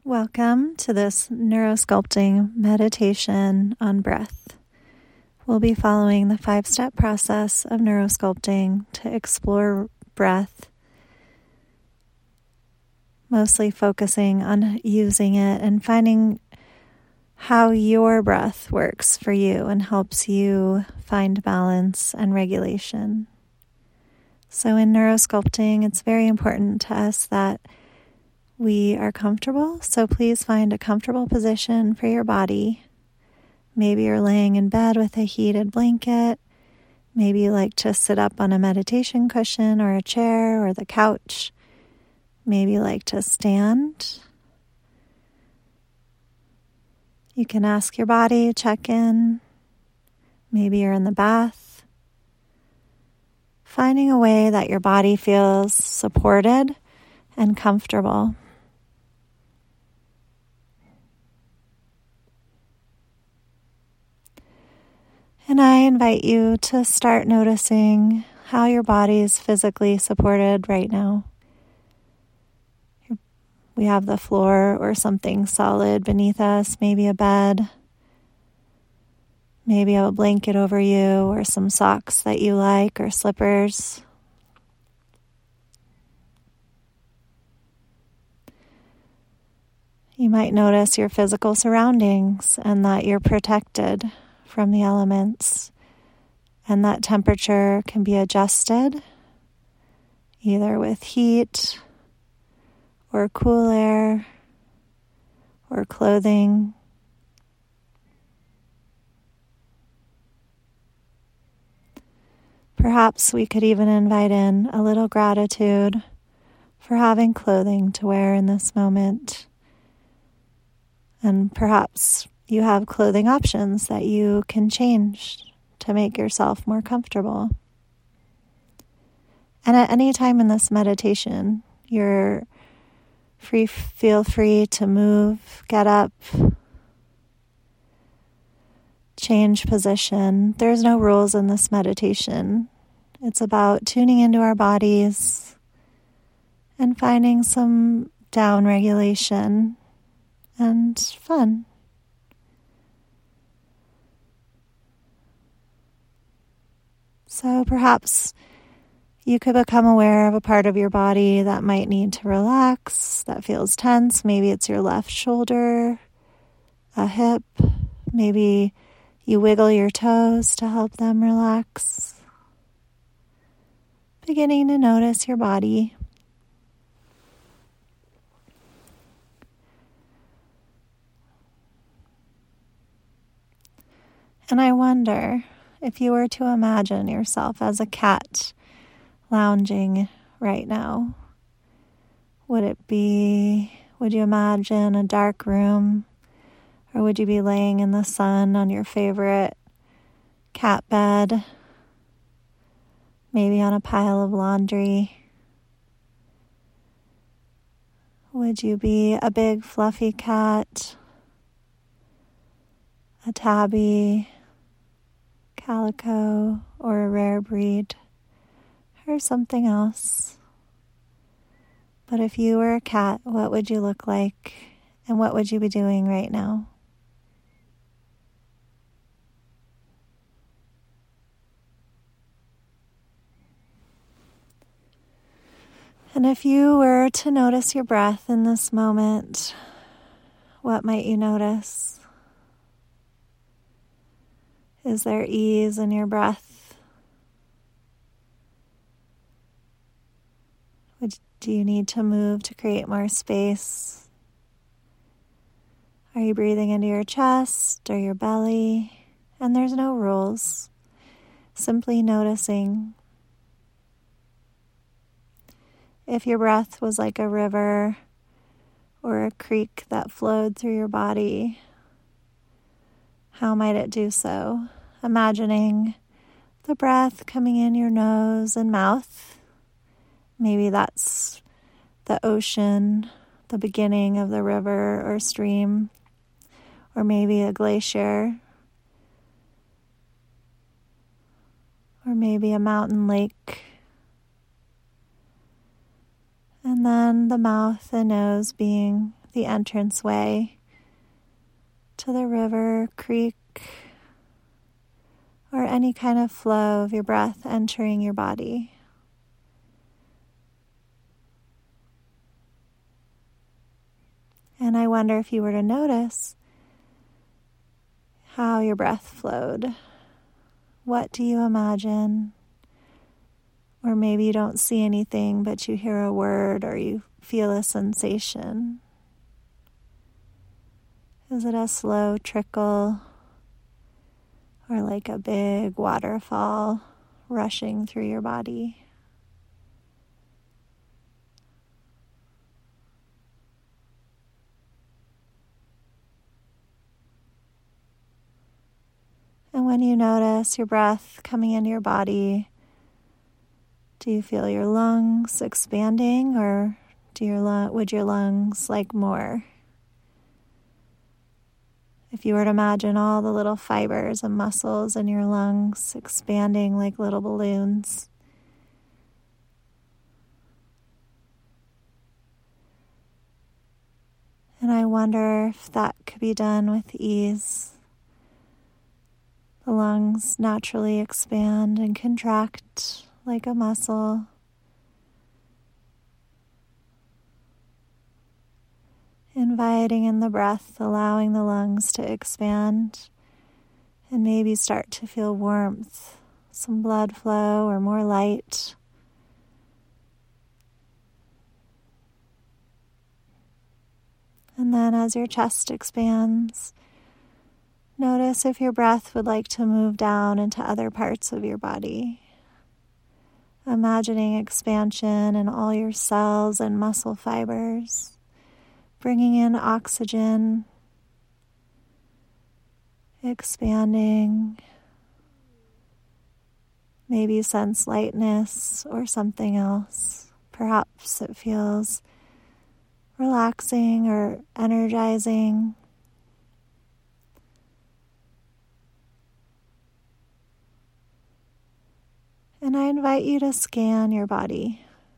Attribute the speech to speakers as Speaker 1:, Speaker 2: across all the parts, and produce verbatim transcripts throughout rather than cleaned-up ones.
Speaker 1: Welcome to this neurosculpting meditation on breath. We'll be following the five-step process of neurosculpting to explore breath, mostly focusing on using it and finding how your breath works for you and helps you find balance and regulation. So in neurosculpting, it's very important to us that we are comfortable, so please find a comfortable position for your body. Maybe you're laying in bed with a heated blanket. Maybe you like to sit up on a meditation cushion or a chair or the couch. Maybe you like to stand. You can ask your body, check in. Maybe you're in the bath. Finding a way that your body feels supported and comfortable. And I invite you to start noticing how your body is physically supported right now. We have the floor or something solid beneath us, maybe a bed. Maybe you have a blanket over you or some socks that you like or slippers. You might notice your physical surroundings and that you're protected from the elements, and that temperature can be adjusted either with heat or cool air or clothing. Perhaps we could even invite in a little gratitude for having clothing to wear in this moment. And perhaps you have clothing options that you can change to make yourself more comfortable. And at any time in this meditation, you're free, feel free to move, get up, change position. There's no rules in this meditation. It's about tuning into our bodies and finding some down regulation and fun. So perhaps you could become aware of a part of your body that might need to relax, that feels tense. Maybe it's your left shoulder, a hip. Maybe you wiggle your toes to help them relax. Beginning to notice your body. And I wonder if you were to imagine yourself as a cat lounging right now, would it be, would you imagine a dark room, or would you be laying in the sun on your favorite cat bed, maybe on a pile of laundry? Would you be a big fluffy cat, a tabby, calico, or a rare breed, or something else? But if you were a cat, what would you look like, and what would you be doing right now? And if you were to notice your breath in this moment, what might you notice? Is there ease in your breath? Would, do you need to move to create more space? Are you breathing into your chest or your belly? And there's no rules. Simply noticing. If your breath was like a river or a creek that flowed through your body, how might it do so? Imagining the breath coming in your nose and mouth. Maybe that's the ocean, the beginning of the river or stream, or maybe a glacier, or maybe a mountain lake. And then the mouth and nose being the entranceway to the river, creek, or any kind of flow of your breath entering your body. And I wonder if you were to notice how your breath flowed. What do you imagine? Or maybe you don't see anything, but you hear a word or you feel a sensation. Is it a slow trickle or like a big waterfall rushing through your body? And when you notice your breath coming into your body, do you feel your lungs expanding, or do your lung, would your lungs like more? If you were to imagine all the little fibers and muscles in your lungs expanding like little balloons. And I wonder if that could be done with ease. The lungs naturally expand and contract like a muscle. Inviting in the breath, allowing the lungs to expand and maybe start to feel warmth, some blood flow or more light. And then as your chest expands, notice if your breath would like to move down into other parts of your body. Imagining expansion in all your cells and muscle fibers, bringing in oxygen, expanding. Maybe sense lightness or something else. Perhaps it feels relaxing or energizing. And I invite you to scan your body.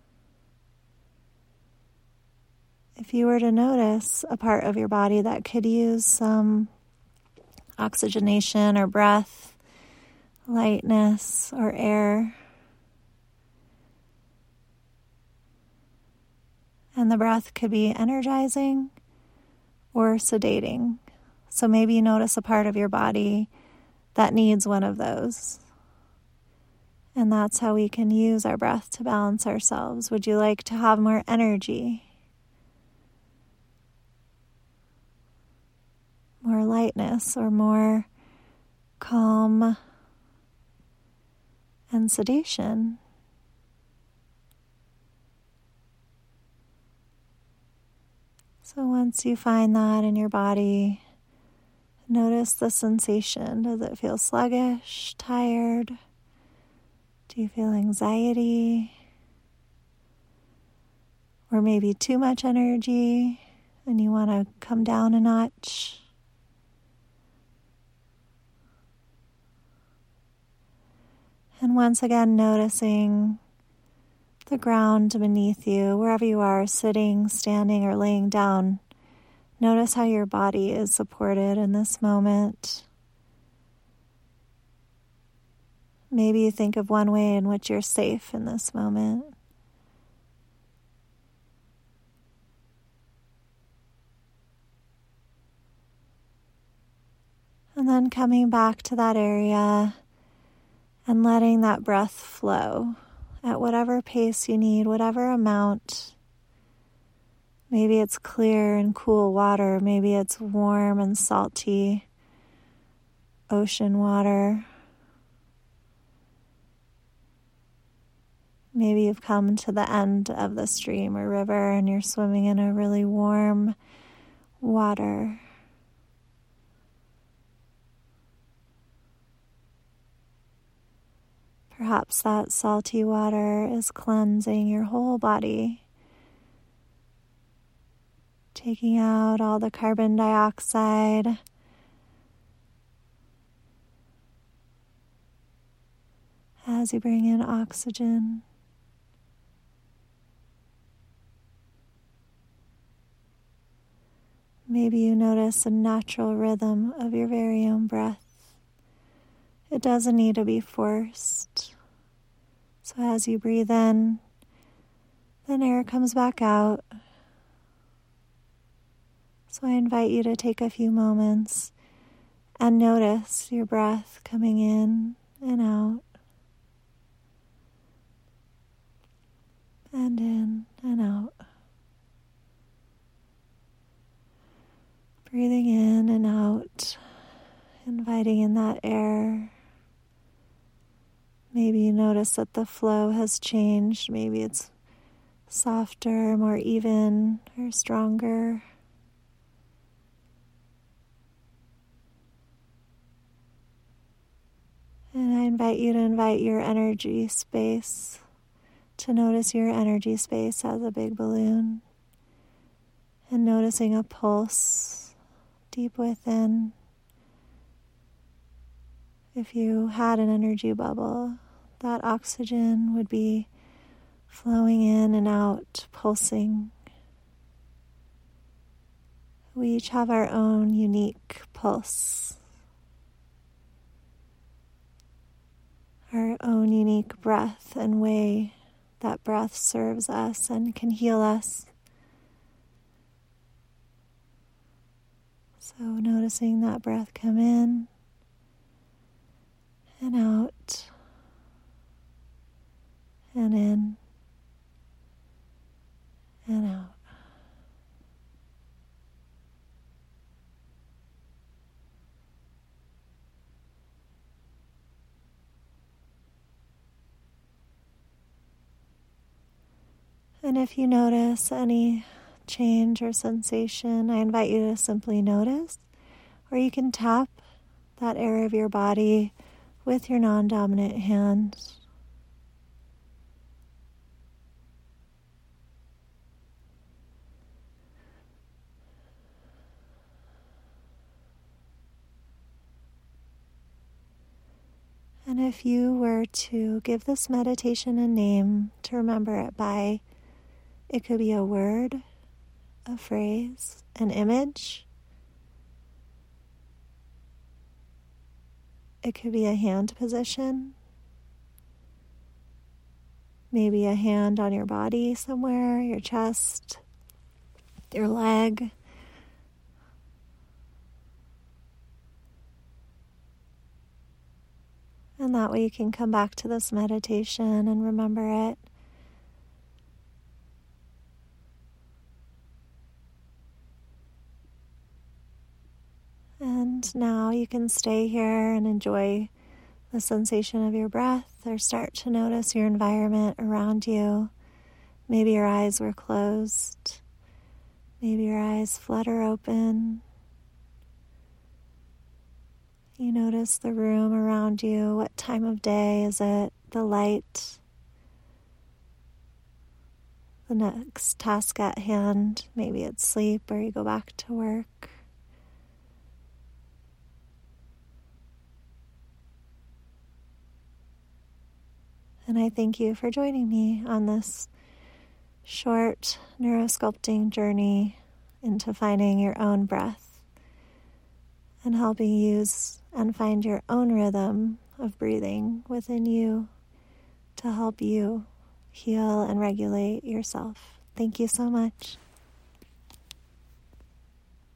Speaker 1: If you were to notice a part of your body that could use some oxygenation or breath, lightness or air, and the breath could be energizing or sedating. So maybe you notice a part of your body that needs one of those. And that's how we can use our breath to balance ourselves. Would you like to have more energy? More lightness or more calm and sedation? So once you find that in your body, notice the sensation. Does it feel sluggish, tired? Do you feel anxiety? Or maybe too much energy and you want to come down a notch? And once again, noticing the ground beneath you, wherever you are, sitting, standing, or laying down. Notice how your body is supported in this moment. Maybe you think of one way in which you're safe in this moment. And then coming back to that area and letting that breath flow at whatever pace you need, whatever amount. Maybe it's clear and cool water. Maybe it's warm and salty ocean water. Maybe you've come to the end of the stream or river and you're swimming in a really warm water. Perhaps that salty water is cleansing your whole body, taking out all the carbon dioxide, as you bring in oxygen. Maybe you notice a natural rhythm of your very own breath. It doesn't need to be forced. So as you breathe in, then air comes back out. So I invite you to take a few moments and notice your breath coming in and out, and in and out. Breathing in and out, inviting in that air. Maybe you notice that the flow has changed. Maybe it's softer, more even, or stronger. And I invite you to invite your energy space, to notice your energy space as a big balloon, and noticing a pulse deep within. If you had an energy bubble, that oxygen would be flowing in and out, pulsing. We each have our own unique pulse, our own unique breath and way that breath serves us and can heal us. So noticing that breath come in and out, and in and out. And if you notice any change or sensation, I invite you to simply notice, or you can tap that area of your body with your non-dominant hand. And if you were to give this meditation a name to remember it by, it could be a word, a phrase, an image. It could be a hand position. Maybe a hand on your body somewhere, your chest, your leg. And that way you can come back to this meditation and remember it. And now you can stay here and enjoy the sensation of your breath, or start to notice your environment around you. Maybe your eyes were closed. Maybe your eyes flutter open. You notice the room around you. What time of day is it? The light. The next task at hand. Maybe it's sleep or you go back to work. And I thank you for joining me on this short neurosculpting journey into finding your own breath and helping you use and find your own rhythm of breathing within you to help you heal and regulate yourself. Thank you so much.